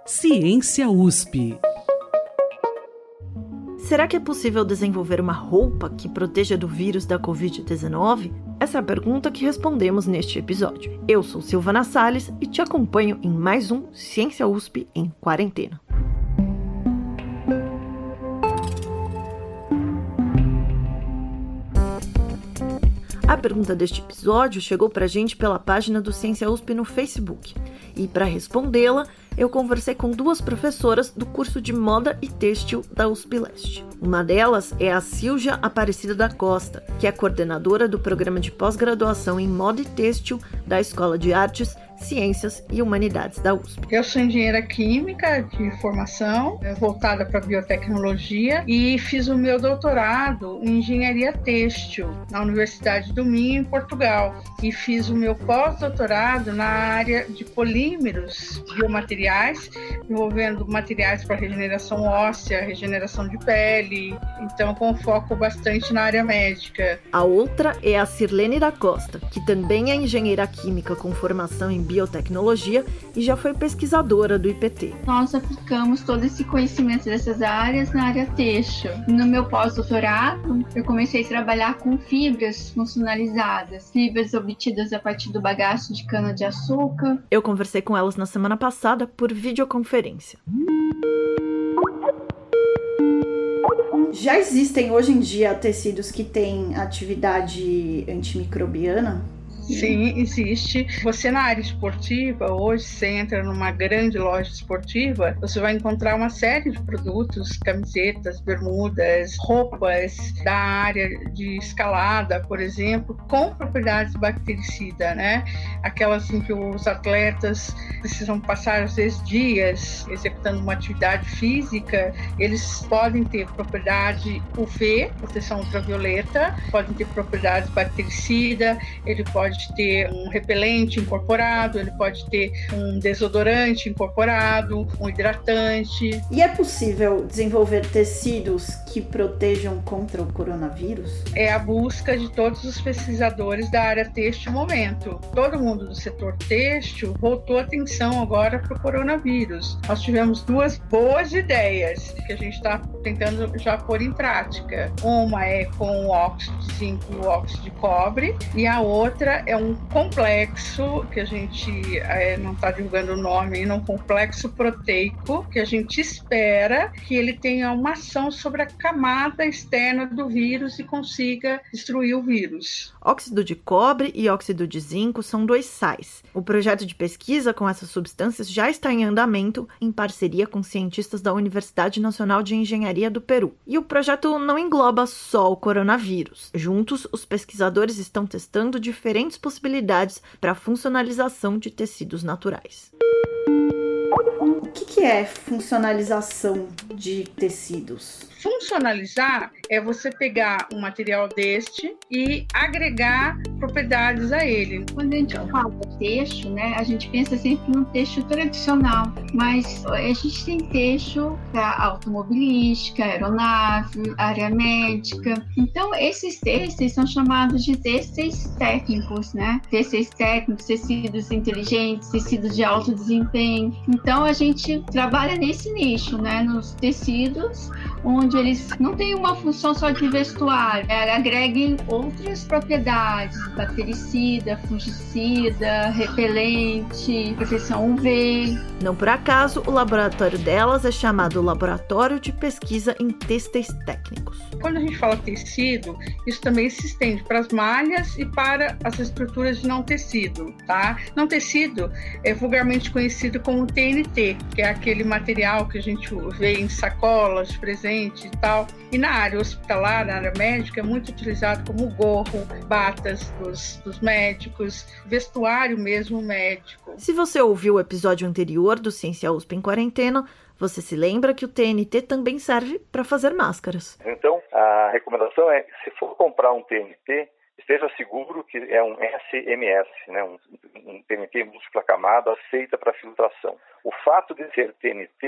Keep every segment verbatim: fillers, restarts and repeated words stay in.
Ciência U S P. Será que é possível desenvolver uma roupa que proteja do vírus da covid dezenove? Essa é a pergunta que respondemos neste episódio. Eu sou Silvana Salles e te acompanho em mais um Ciência U S P em Quarentena. A pergunta deste episódio chegou pra gente pela página do Ciência U S P no Facebook. E para respondê-la, eu conversei com duas professoras do curso de Moda e Têxtil da U S P Leste. Uma delas é a Sílgia Aparecida da Costa, que é coordenadora do programa de pós-graduação em Moda e Têxtil da Escola de Artes, Ciências e Humanidades da U S P. Eu sou engenheira química de formação, voltada para biotecnologia, e fiz o meu doutorado em engenharia têxtil na Universidade do Minho, em Portugal. E fiz o meu pós-doutorado na área de polímeros biomateriais, envolvendo materiais para regeneração óssea, regeneração de pele, então com foco bastante na área médica. A outra é a Sirlene da Costa, que também é engenheira química com formação em biotecnologia e já foi pesquisadora do I P T. Nós aplicamos todo esse conhecimento dessas áreas na área têxtil. No meu pós-doutorado, eu comecei a trabalhar com fibras funcionalizadas, fibras obtidas a partir do bagaço de cana-de-açúcar. Eu conversei com elas na semana passada por videoconferência. Já existem hoje em dia tecidos que têm atividade antimicrobiana? Sim, existe. Você na área esportiva, hoje você entra numa grande loja esportiva, você vai encontrar uma série de produtos, camisetas, bermudas, roupas da área de escalada, por exemplo, com propriedades bactericidas, né? Aquelas em que os atletas precisam passar às vezes dias executando uma atividade física, eles podem ter propriedade U V, proteção ultravioleta, podem ter propriedades bactericidas, ele pode pode ter um repelente incorporado, ele pode ter um desodorante incorporado, um hidratante. E é possível desenvolver tecidos que protejam contra o coronavírus? É a busca de todos os pesquisadores da área têxtil no momento. Todo mundo do setor têxtil voltou atenção agora para o coronavírus. Nós tivemos duas boas ideias que a gente está tentando já pôr em prática. Uma é com o óxido de zinco e o óxido de cobre, e a outra é um complexo, que a gente é, não está divulgando o nome ainda, um complexo proteico, que a gente espera que ele tenha uma ação sobre a camada externa do vírus e consiga destruir o vírus. Óxido de cobre e óxido de zinco são dois sais. O projeto de pesquisa com essas substâncias já está em andamento, em parceria com cientistas da Universidade Nacional de Engenharia do Peru. E o projeto não engloba só o coronavírus. Juntos, os pesquisadores estão testando diferentes possibilidades para a funcionalização de tecidos naturais. O que, que é funcionalização de tecidos? Funcionalizar é você pegar um material deste e agregar propriedades a ele. Quando a gente fala têxtil, né, a gente pensa sempre no têxtil tradicional, mas a gente tem têxtil para automobilística, aeronave, área médica. Então, esses têxteis são chamados de têxteis técnicos, né? Têxteis técnicos, tecidos inteligentes, tecidos de alto desempenho. Então, a gente trabalha nesse nicho, né, nos tecidos onde eles não têm uma função só de vestuário, né? Agreguem outras propriedades, bactericida, fungicida, repelente, proteção U V. Não por acaso, o laboratório delas é chamado Laboratório de Pesquisa em Têxteis Técnicos. Quando a gente fala tecido, isso também se estende para as malhas e para as estruturas de não tecido, tá? Não tecido é vulgarmente conhecido como T N T, que é aquele material que a gente vê em sacolas de presente e tal. E na área hospitalar, na área médica, é muito utilizado como gorro, batas dos, dos médicos, vestuário mesmo médico. Se você ouviu o episódio anterior do Ciência U S P em Quarentena, você se lembra que o T N T também serve para fazer máscaras. Então, a recomendação é, se for comprar um T N T, esteja seguro que é um S M S, né? um, um T N T múltipla camada aceita para filtração. O fato de ser T N T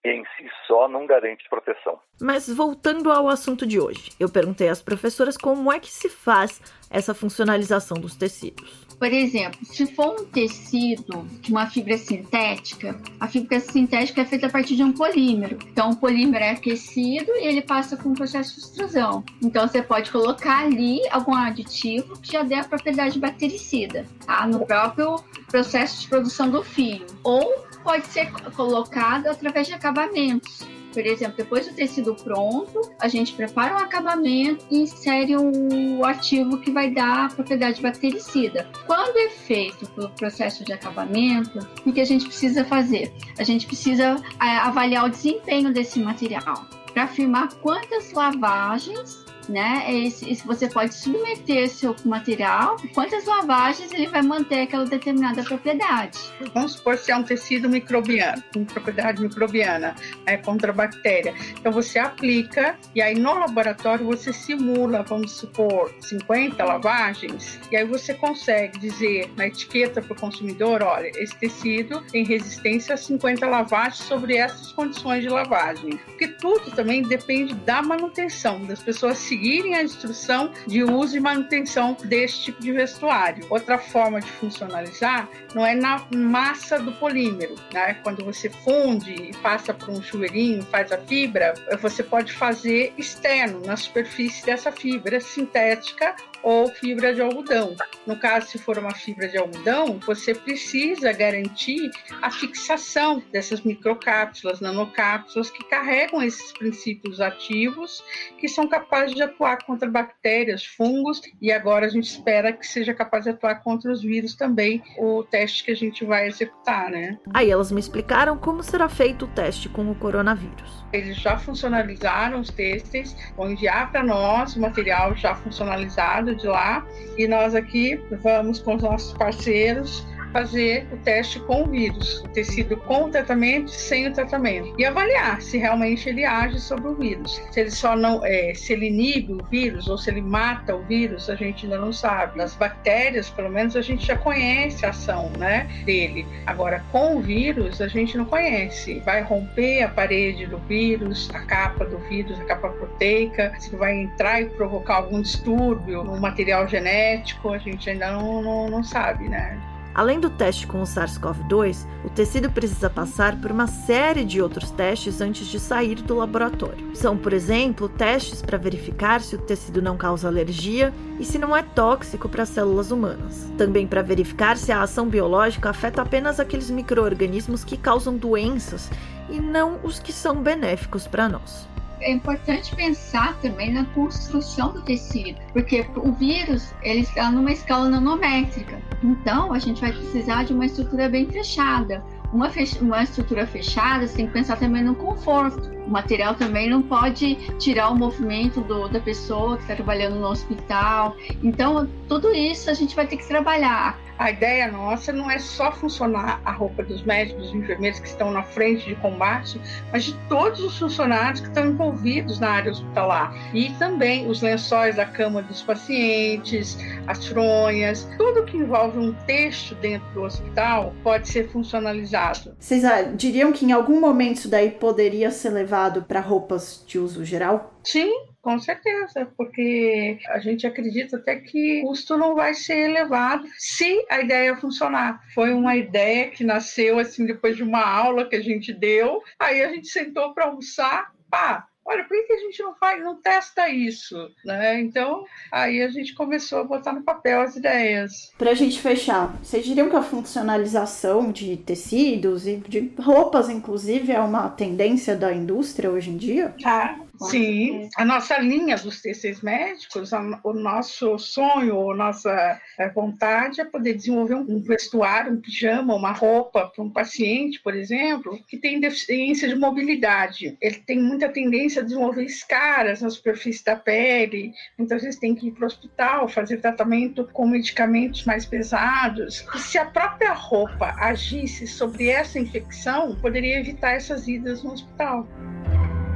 em si só não garante proteção. Mas voltando ao assunto de hoje, eu perguntei às professoras como é que se faz essa funcionalização dos tecidos. Por exemplo, se for um tecido de uma fibra sintética, a fibra sintética é feita a partir de um polímero. Então, o polímero é aquecido e ele passa por um processo de extrusão. Então, você pode colocar ali algum aditivo que já dê a propriedade bactericida, tá? No próprio processo de produção do fio. Ou pode ser colocado através de acabamentos. Por exemplo, depois do tecido pronto, a gente prepara um acabamento e insere um ativo que vai dar a propriedade bactericida. Quando é feito o processo de acabamento, o que a gente precisa fazer? A gente precisa avaliar o desempenho desse material para afirmar quantas lavagens, né, esse, esse, você pode submeter seu material, quantas lavagens ele vai manter aquela determinada propriedade. Vamos supor se é um tecido microbiano, com propriedade microbiana, é, contra a bactéria. Então você aplica e aí no laboratório você simula, vamos supor, cinquenta lavagens, e aí você consegue dizer na etiqueta para o consumidor, olha, esse tecido tem resistência a cinquenta lavagens sobre essas condições de lavagem. Porque tudo também depende da manutenção, das pessoas se seguirem a instrução de uso e manutenção desse tipo de vestuário. Outra forma de funcionalizar não é na massa do polímero, né? Quando você funde e passa por um chuveirinho, faz a fibra, você pode fazer externo, na superfície dessa fibra sintética ou fibra de algodão. No caso, se for uma fibra de algodão, você precisa garantir a fixação dessas microcápsulas, nanocápsulas que carregam esses princípios ativos que são capazes de atuar contra bactérias, fungos, e agora a gente espera que seja capaz de atuar contra os vírus também, o teste que a gente vai executar, né? Aí elas me explicaram como será feito o teste com o coronavírus. Eles já funcionalizaram os testes, vão enviar para nós o material já funcionalizado de lá, e nós aqui vamos com os nossos parceiros fazer o teste com o vírus, o tecido com o tratamento e sem o tratamento, e avaliar se realmente ele age sobre o vírus. Se ele só não, é, se ele inibe o vírus ou se ele mata o vírus, a gente ainda não sabe. Nas bactérias, pelo menos, a gente já conhece a ação, né, dele. Agora, com o vírus, a gente não conhece. Vai romper a parede do vírus, a capa do vírus, a capa proteica, se vai entrar e provocar algum distúrbio no material genético, a gente ainda não, não, não sabe, né? Além do teste com o SARS-CoV dois, o tecido precisa passar por uma série de outros testes antes de sair do laboratório. São, por exemplo, testes para verificar se o tecido não causa alergia e se não é tóxico para células humanas. Também para verificar se a ação biológica afeta apenas aqueles micro-organismos que causam doenças e não os que são benéficos para nós. É importante pensar também na construção do tecido, porque o vírus ele está numa escala nanométrica, então a gente vai precisar de uma estrutura bem fechada. Uma, fech- uma estrutura fechada, você tem que pensar também no conforto. O material também não pode tirar o movimento do, da pessoa que está trabalhando no hospital. Então, tudo isso a gente vai ter que trabalhar. A ideia nossa não é só funcionar a roupa dos médicos e enfermeiros que estão na frente de combate, mas de todos os funcionários que estão envolvidos na área hospitalar. E também os lençóis da cama dos pacientes, as fronhas, tudo que envolve um texto dentro do hospital pode ser funcionalizado. Vocês diriam que em algum momento isso daí poderia ser levado para roupas de uso geral? Sim, com certeza, porque a gente acredita até que o custo não vai ser elevado se a ideia funcionar. Foi uma ideia que nasceu assim depois de uma aula que a gente deu, aí a gente sentou para almoçar, pá, olha, por que a gente não faz, não testa isso, né? Então, aí a gente começou a botar no papel as ideias. Para a gente fechar, vocês diriam que a funcionalização de tecidos e de roupas, inclusive, é uma tendência da indústria hoje em dia? Ah, sim. A nossa linha dos tecidos médicos, o nosso sonho, a nossa vontade é poder desenvolver um vestuário, um pijama, uma roupa para um paciente, por exemplo, que tem deficiência de mobilidade. Ele tem muita tendência a desenvolver escaras na superfície da pele, muitas vezes tem que ir para o hospital, fazer tratamento com medicamentos mais pesados. E se a própria roupa agisse sobre essa infecção, poderia evitar essas idas no hospital.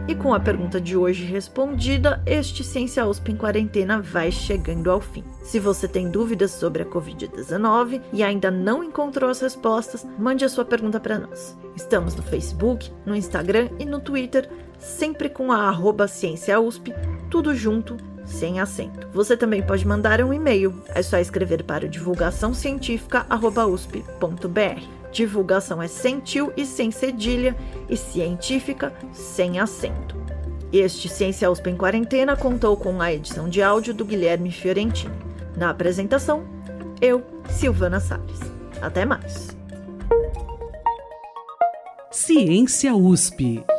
E com a pergunta de hoje respondida, este Ciência U S P em Quarentena vai chegando ao fim. Se você tem dúvidas sobre a covid dezenove e ainda não encontrou as respostas, mande a sua pergunta para nós. Estamos no Facebook, no Instagram e no Twitter, sempre com a arroba Ciência U S P, tudo junto, sem acento. Você também pode mandar um e-mail, é só escrever para divulgação científica arroba usp ponto br. Divulgação é sem tio e sem cedilha, e científica sem acento. Este Ciência U S P em Quarentena contou com a edição de áudio do Guilherme Fiorentini. Na apresentação, eu, Silvana Salles. Até mais. Ciência U S P.